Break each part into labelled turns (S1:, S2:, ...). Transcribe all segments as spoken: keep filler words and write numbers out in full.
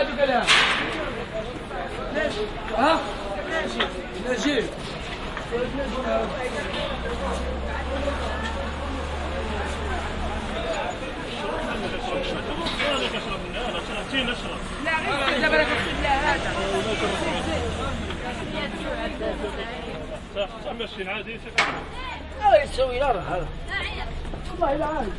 S1: هذوك لها ها نجيب لا غير دابا راك تكتب لها هذا
S2: صح صح ماشيين عادي
S1: اه يسوي لا راه هذا والله لا عادي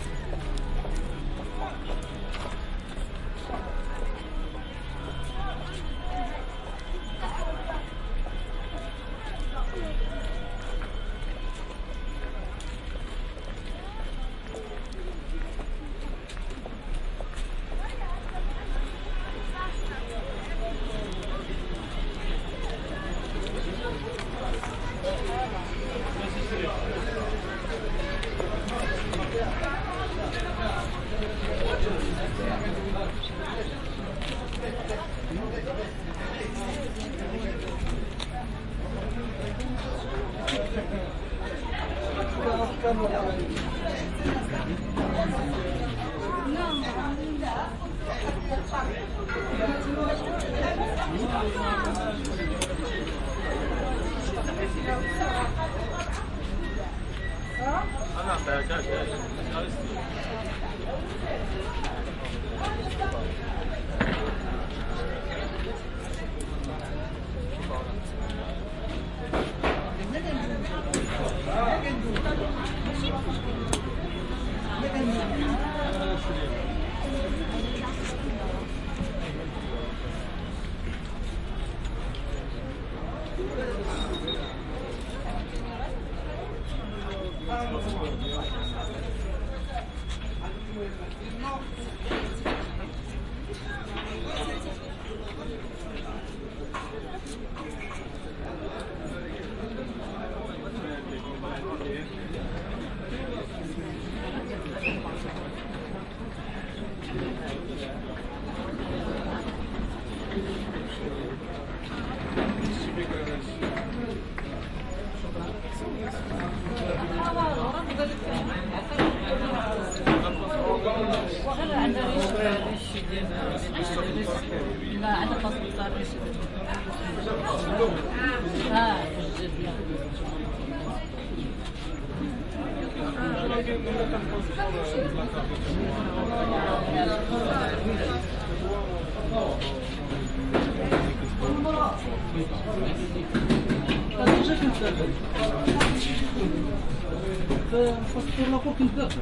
S3: فالباسبور لاخر كنت داخل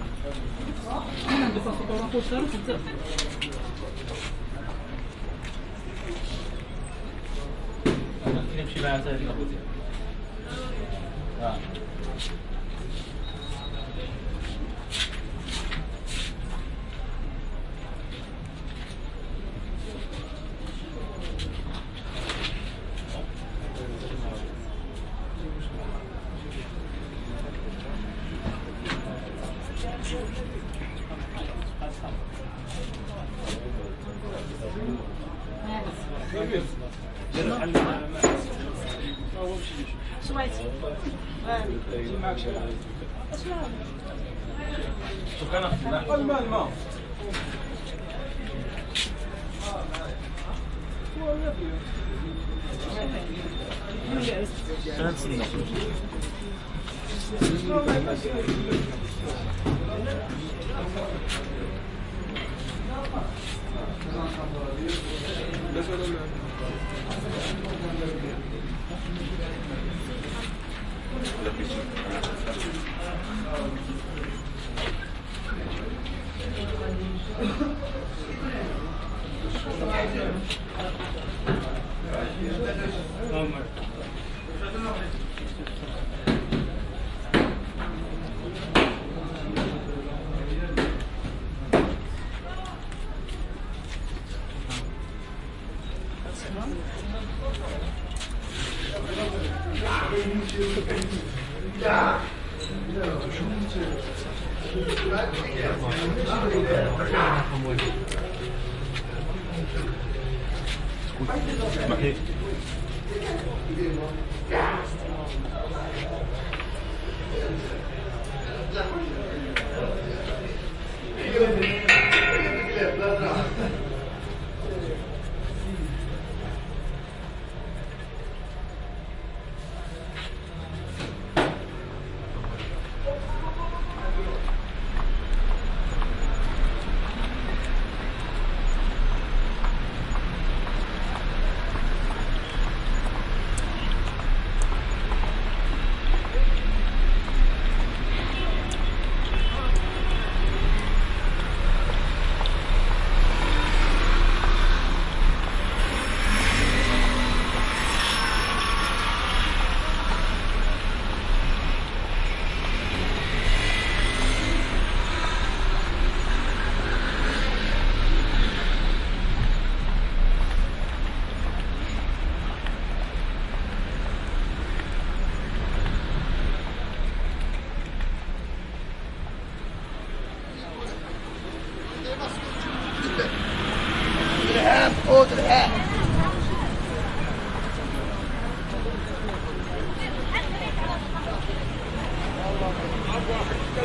S3: انا عندي باسبور لاخر صار كنت داخل
S4: نمشي معها حتى لابوتي اه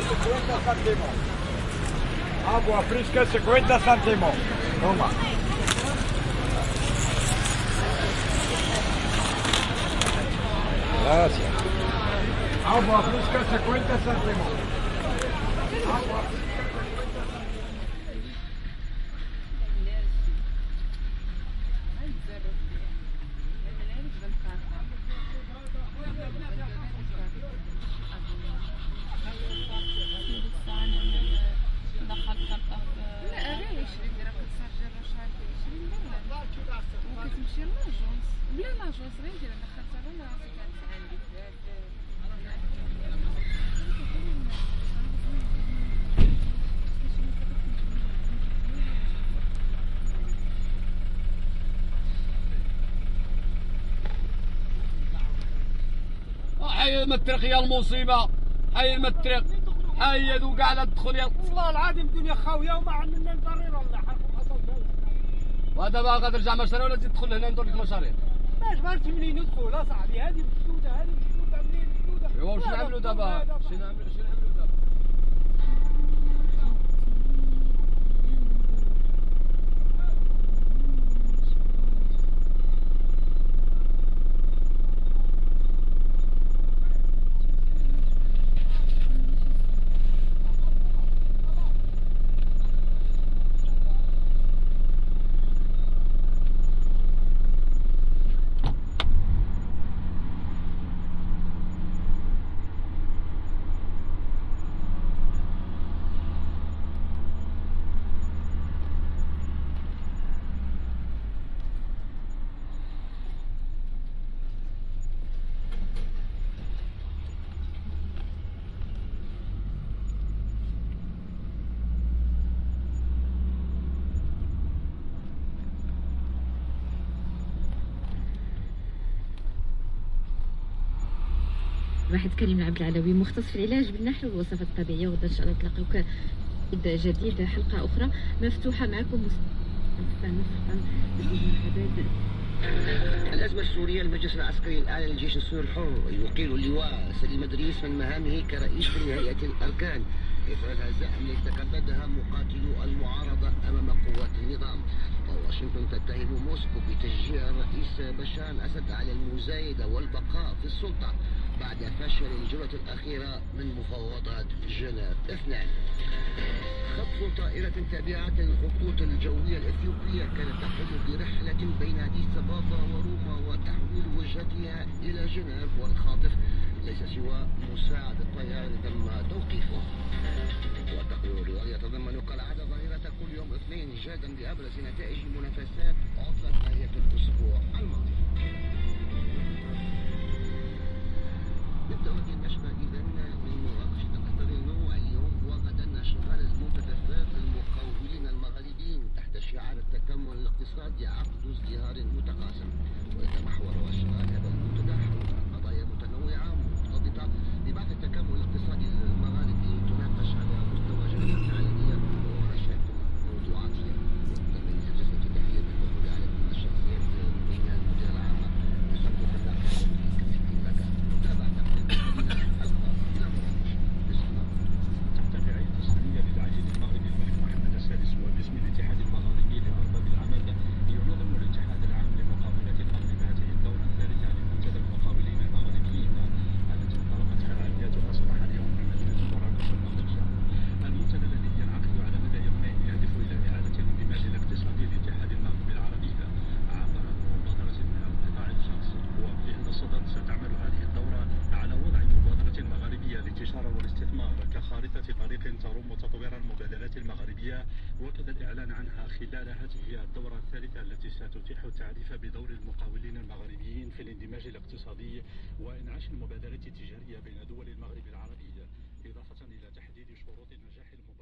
S5: cincuenta céntimos. Agua fresca cincuenta céntimos. Toma. Gracias. Agua fresca cincuenta céntimos. Agua fresca.
S6: حي المترق يا المصيبة، حي المترق، حي ذو قاعدة تدخل يا
S1: والله العظيم الدنيا خاوية وما عندنا ضريرة ولا حركم حصل بالك.
S6: وهذا باغا ترجع مشاريع ولا تزيد تدخل هنا ندور لك مشاريع؟
S1: باش ما عرفت منين ندخل اصاحبي، هذه مسدودة هذه مسدودة منين مسدودة.
S6: ايوا واش نعملوا دابا؟ شنو نعملوا شنو نعملوا دابا؟
S7: واحد كريم العبد العلوي مختص في العلاج بالنحل والوصفات الطبيعيه، وغدا ان شاء الله تلاقيوك جديد حلقه اخرى مفتوحه معكم.
S8: الأزمة السورية، المجلس العسكري الأعلى للجيش السوري الحر يقيل اللواء سليم إدريس من مهامه كرئيس هيئة الأركان إثر الهزائم التي تكبدها مقاتلو المعارضة أمام قوات النظام. وواشنطن تتهم موسكو بتشجيع الرئيس بشار الأسد على المزايدة والبقاء في السلطة بعد فشل الجولة الأخيرة من مفاوضات جنيف اثنين. خطف طائرة تابعة للخطوط الجوية الإثيوبية كانت تحل برحلة بين أديس أبابا وروما وتحويل وجهتها إلى جنيف، والخاطف ليس سوى مساعد الطيار تم توقيفه. والتقرير الرياضي يتضمن كالعادة ظاهرة كل يوم اثنين جادا بأبرز نتائج منافسات عطلة نهاية الأسبوع الماضي. نبدأ هذه النشرة إذا من مناقشة تقترن اليوم وغدا أشغال المتكفلات للمقاولين المغاربيين تحت شعار التكامل الاقتصادي عقد ازدهار متقاسم، ويتمحور أشغال هذا المنتدى حول قضايا متنوعة مرتبطة ببعض التكامل الاقتصادي المغاربي تناقش على مستوى جلسات عالمية وورشات موضوعاتية. وتميز جلسة تحليل الدخول على الشخصيات بين المدير العام بصرف اللاحق
S2: تحت الرعاية التسليمية للعهد المغربي الملك محمد السادس وباسم الاتحاد المغاربي لأرباب العمل، ينظم الاتحاد العام لمقاولات المغرب هذه الدورة الثالثة لمنتدى المقاولين المغربيين التي انطلقت فعالياتها صباح اليوم بمدينة مراكش المغربية. المنتدى الذي ينعقد على مدى يومين يهدف إلى إعادة الاندماج الاقتصادي للاتحاد المغربي العربي عبر مبادرة من القطاع الخاص. وفي هذا الصدد ستعمل هذه الدورة على وضع مبادرة مغاربية للتجارة والاستثمار كخارطة طريق تروم تطوير المبادلات المغربية، وكذا الإعلان عنها خلال هذه الدورة الثالثة التي ستتيح التعريف بدور المقاولين المغربيين في الاندماج الاقتصادي وإنعاش المبادلات التجارية بين دول المغرب العربي، إضافة إلى تحديد شروط نجاح المبادلات.